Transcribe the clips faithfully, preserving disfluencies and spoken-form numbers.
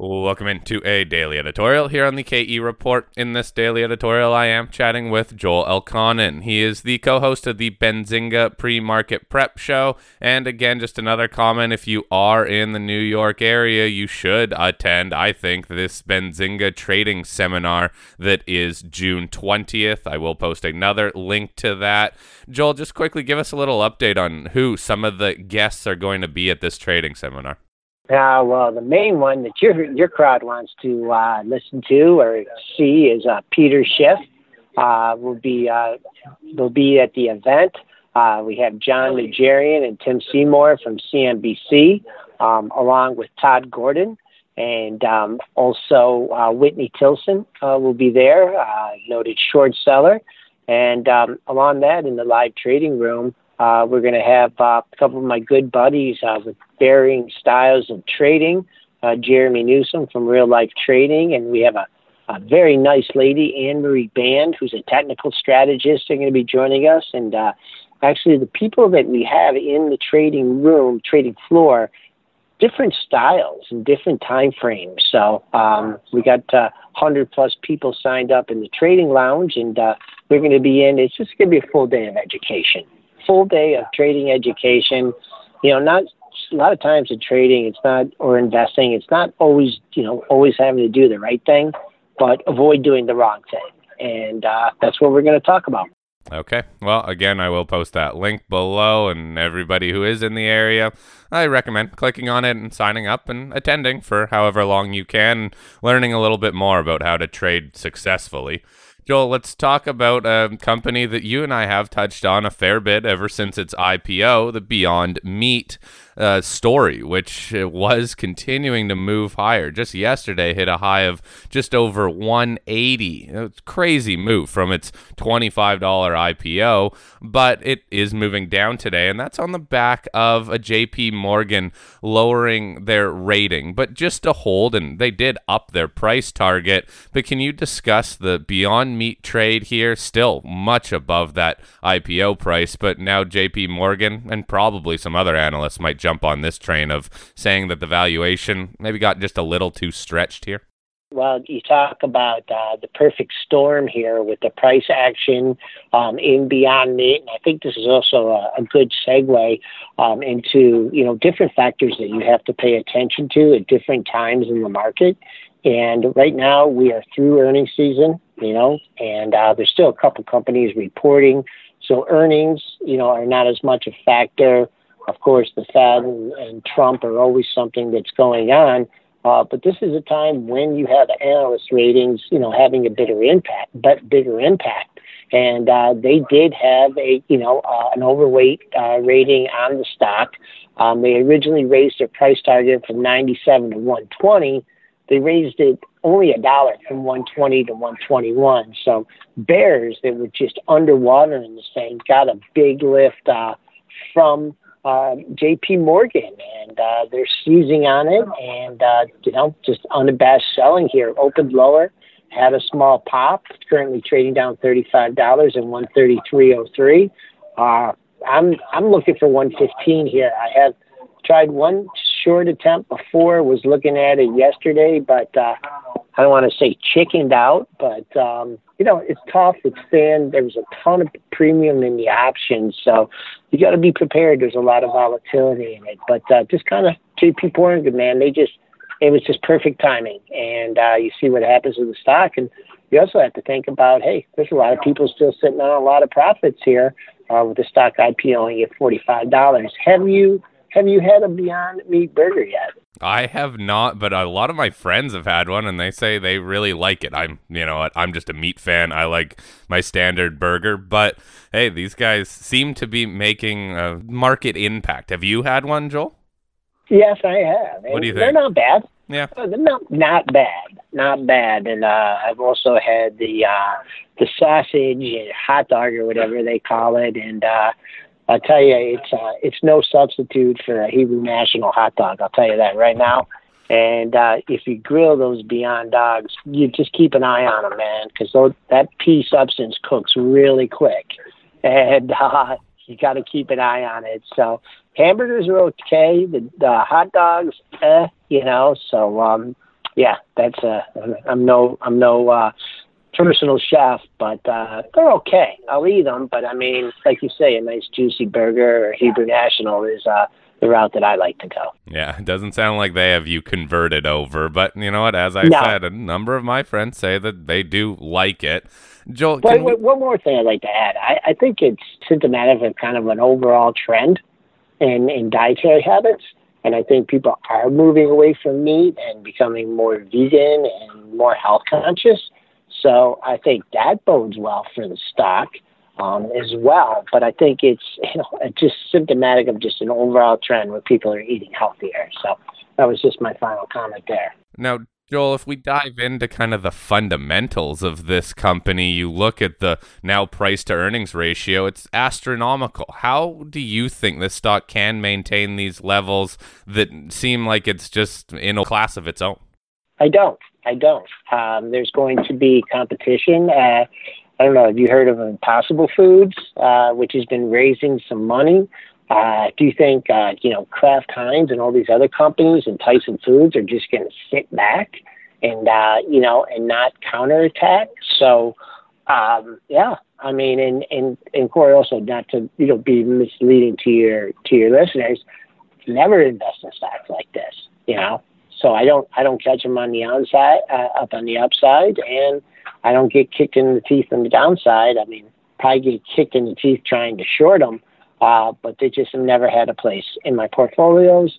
Welcome into a daily editorial here on the K E Report. In this daily editorial, I am chatting with Joel Elconin. He is the co-host of the Benzinga Pre-Market Prep Show. And again, just another comment, if you are in the New York area, you should attend, I think, this Benzinga trading seminar that is June twentieth. I will post another link to that. Joel, just quickly give us a little update on who some of the guests are going to be at this trading seminar. Uh, well, the main one that your your crowd wants to uh, listen to or see is uh, Peter Schiff. Uh, will be uh, will be at the event. Uh, we have John Najarian and Tim Seymour from C N B C, um, along with Todd Gordon, and um, also uh, Whitney Tilson uh, will be there, uh, noted short seller. And um, along that, in the live trading room, Uh, we're going to have uh, a couple of my good buddies uh, with varying styles of trading, uh, Jeremy Newsom from Real Life Trading, and we have a, a very nice lady, Anne-Marie Band, who's a technical strategist, are going to be joining us. And uh, actually, the people that we have in the trading room, trading floor, different styles and different time frames. So um, we got uh, one hundred plus people signed up in the trading lounge, and uh, we're going to be in. It's just going to be a full day of education. Full day of trading education. You know, not a lot of times in trading, it's not, or investing, it's not always, you know, always having to do the right thing, but avoid doing the wrong thing. And uh, that's what we're going to talk about. Okay. Well, again, I will post that link below, and everybody who is in the area, I recommend clicking on it and signing up and attending for however long you can, learning a little bit more about how to trade successfully. Joel, let's talk about a company that you and I have touched on a fair bit ever since its I P O, the Beyond Meat uh, story, which was continuing to move higher. Just yesterday hit a high of just over one eighty. It's a crazy move from its twenty-five dollars I P O, but it is moving down today, and that's on the back of a J P Morgan lowering their rating, but just to hold, and they did up their price target. But can you discuss the Beyond Meat trade here? Still much above that I P O price, but now J P Morgan and probably some other analysts might jump on this train of saying that the valuation maybe got just a little too stretched here. Well, you talk about uh, the perfect storm here with the price action um, in Beyond Meat, and I think this is also a, a good segue um, into, you know, different factors that you have to pay attention to at different times in the market. And right now we are through earnings season, you know, and uh, there's still a couple companies reporting. So earnings, you know, are not as much a factor. Of course, the Fed and, and Trump are always something that's going on. Uh, but this is a time when you have analyst ratings, you know, having a bigger impact, but bigger impact. And uh, they did have a, you know, uh, an overweight uh, rating on the stock. Um, they originally raised their price target from ninety-seven to one twenty. They raised it only a dollar from one twenty to one twenty-one. So bears that were just underwater in this thing got a big lift uh, from uh, J P Morgan, and uh, they're seizing on it, and uh, you know, just unabashed selling here. Opened lower, had a small pop. It's currently trading down thirty-five dollars and one thirty-three oh three. Uh, I'm I'm looking for one fifteen here. I have tried one short attempt before, was looking at it yesterday, but uh, I don't want to say chickened out, but, um, you know, it's tough. It's thin. There was a ton of premium in the options, so you got to be prepared. There's a lot of volatility in it, but uh, just kind of J P Morgan, man, they just, it was just perfect timing, and uh, you see what happens with the stock, and you also have to think about, hey, there's a lot of people still sitting on a lot of profits here uh, with the stock IPOing at forty-five dollars. Have you Have you had a Beyond Meat burger yet? I have not, but a lot of my friends have had one, and they say they really like it. I'm, you know, I'm just a meat fan. I like my standard burger, but hey, these guys seem to be making a market impact. Have you had one, Joel? Yes, I have. What do you think? They're not bad. Yeah, uh, they're not not bad, not bad. And uh, I've also had the uh, the sausage and hot dog or whatever they call it, and uh, I'll tell you, it's uh, it's no substitute for a Hebrew National hot dog. I'll tell you that right now. And uh, if you grill those Beyond Dogs, you just keep an eye on them, man, because that pea substance cooks really quick, and uh, you got to keep an eye on it. So hamburgers are okay. The, the hot dogs, eh, you know. So um, yeah, that's uh, I'm no I'm no uh, personal chef, but uh, they're okay. I'll eat them, but I mean, like you say, a nice juicy burger or Hebrew National is uh, the route that I like to go. Yeah, it doesn't sound like they have you converted over, but you know what? As I No, said, a number of my friends say that they do like it. Joel, but can we? wait, one more thing I'd like to add. I, I think it's symptomatic of kind of an overall trend in, in dietary habits. And I think people are moving away from meat and becoming more vegan and more health conscious. So I think that bodes well for the stock um, as well. But I think it's you know just symptomatic of just an overall trend where people are eating healthier. So that was just my final comment there. Now, Joel, if we dive into kind of the fundamentals of this company, you look at the now price to earnings ratio, it's astronomical. How do you think this stock can maintain these levels that seem like it's just in a class of its own? I don't. I don't. Um, there's going to be competition. Uh, I don't know. Have you heard of Impossible Foods, uh, which has been raising some money? Uh, do you think, uh, you know, Kraft Heinz and all these other companies and Tyson Foods are just going to sit back and, uh, you know, and not counterattack? So, um, yeah, I mean, and, and, and Corey, also not to, you know, be misleading to your, to your listeners, never invest in stocks like this, you know? So I don't, I don't catch them on the downside, uh, up on the upside, and I don't get kicked in the teeth on the downside. I mean, probably get kicked in the teeth trying to short them. Uh, but they just have never had a place in my portfolios.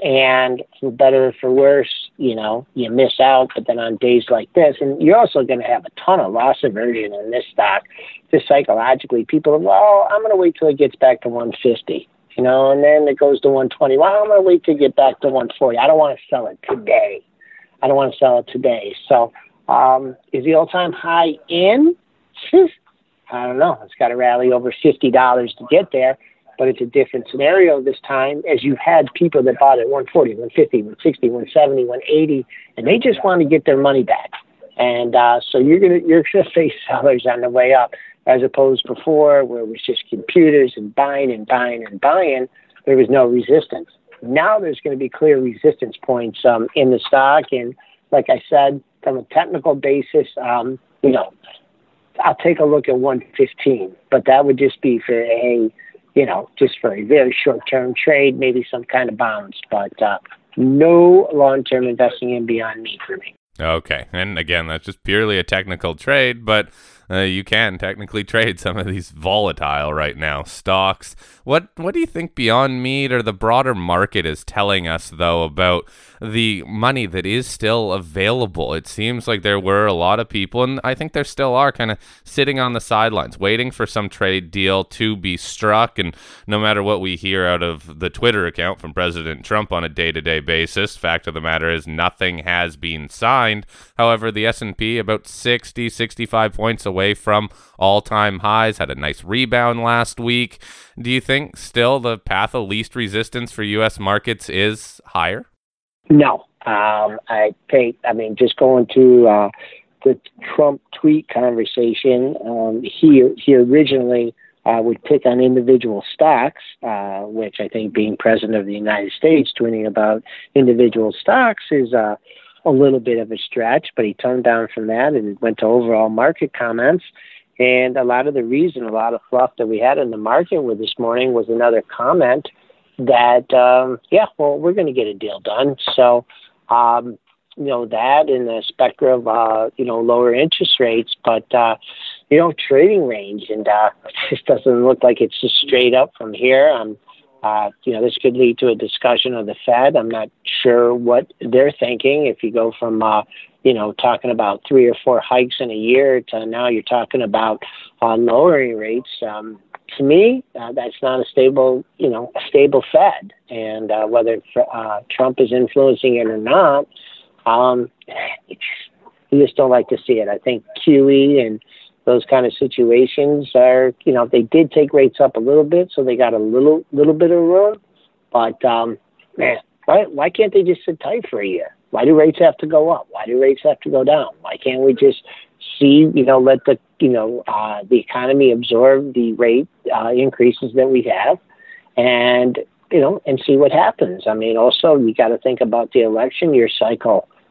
And for better or for worse, you know, you miss out. But then on days like this, and you're also going to have a ton of loss aversion in this stock. Just psychologically, people are, well, I'm going to wait till it gets back to one fifty, you know, and then it goes to one twenty. Well, I'm going to wait till it get back to one forty. I don't want to sell it today. I don't want to sell it today. So um, is the all-time high in? I don't know. It's got to rally over fifty dollars to get there, but it's a different scenario this time, as you've had people that bought at one forty, one fifty, one sixty, one seventy, one eighty, and they just want to get their money back. And uh, so you're gonna you're gonna face sellers on the way up, as opposed before where it was just computers and buying and buying and buying. There was no resistance. Now there's going to be clear resistance points um, in the stock, and like I said, from a technical basis, um, you know. I'll take a look at one fifteen, but that would just be for a, you know, just for a very short-term trade, maybe some kind of bounce, but uh, no long-term investing in Beyond Meat for me. Okay, and again, that's just purely a technical trade, but uh, you can technically trade some of these volatile right now stocks. What what do you think Beyond Meat or the broader market is telling us, though, about the money that is still available? It seems like there were a lot of people, and I think there still are, kind of sitting on the sidelines, waiting for some trade deal to be struck. And no matter what we hear out of the Twitter account from President Trump on a day-to-day basis, fact of the matter is nothing has been signed. However, the S and P about sixty, sixty-five points away from all-time highs, had a nice rebound last week. Do you think still the path of least resistance for U S markets is higher? No. Um, I think, I mean, just going to uh, the Trump tweet conversation, um, he, he originally uh, would pick on individual stocks, uh, which I think being president of the United States, tweeting about individual stocks is uh, a little bit of a stretch, but he turned down from that and went to overall market comments. And a lot of the reason, a lot of fluff that we had in the market with this morning was another comment that, um, yeah, well, we're going to get a deal done. So, um, you know, that in the specter of, uh, you know, lower interest rates, but, uh, you know, trading range. And uh, it just doesn't look like it's just straight up from here. Um, uh, you know, this could lead to a discussion of the Fed. I'm not sure what they're thinking. If you go from, uh, you know, talking about three or four hikes in a year to now you're talking about uh, lowering rates, um, to me, uh, that's not a stable, you know, a stable Fed. And uh, whether uh, Trump is influencing it or not, um, it's, you just don't like to see it. I think Q E and those kind of situations are, you know, they did take rates up a little bit, so they got a little little bit of room. But, um, man, why, why can't they just sit tight for a year? Why do rates have to go up? Why do rates have to go down? Why can't we just see, you know, let the, you know, uh, the economy absorb the rate uh, increases that we have and, you know, and see what happens? I mean, also, you got to think about the election year cycle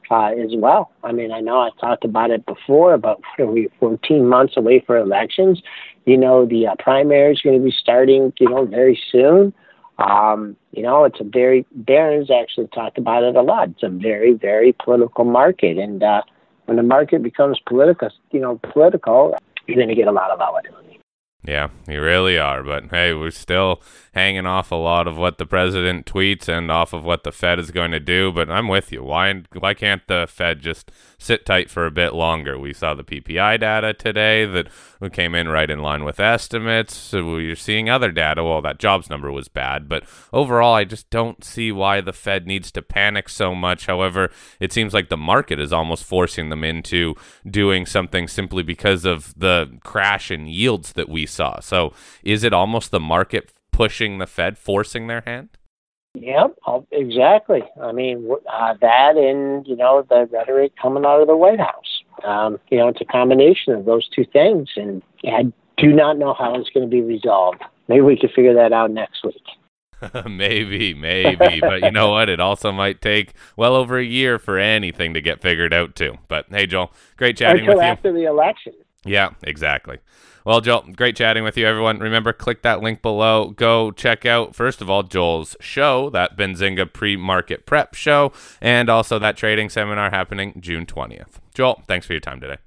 uh, as well. I mean, I know I talked about it before, but we're fourteen months away for elections. You know, the uh, primary is going to be starting, you know, very soon. Um, you know, it's a very, Barron's actually talked about it a lot. It's a very, very political market. And uh, when the market becomes political, you know, political, you're going to get a lot of volatility. Yeah, you really are. But hey, we're still hanging off a lot of what the president tweets and off of what the Fed is going to do. But I'm with you. Why why can't the Fed just sit tight for a bit longer? We saw the P P I data today that came in right in line with estimates. So you're seeing other data. Well, that jobs number was bad. But overall, I just don't see why the Fed needs to panic so much. However, it seems like the market is almost forcing them into doing something simply because of the crash in yields that we saw. So is it almost the market pushing the Fed, forcing their hand? Yep, exactly. I mean, uh, that and, you know, the rhetoric coming out of the White House. Um, you know, it's a combination of those two things. And I do not know how it's going to be resolved. Maybe we could figure that out next week. maybe, maybe. But you know what? It also might take well over a year for anything to get figured out, too. But hey, Joel, great chatting Until with you. after the election. Yeah, exactly. Well, Joel, great chatting with you, everyone. Remember, click that link below. Go check out, first of all, Joel's show, that Benzinga pre-market prep show, and also that trading seminar happening June twentieth. Joel, thanks for your time today.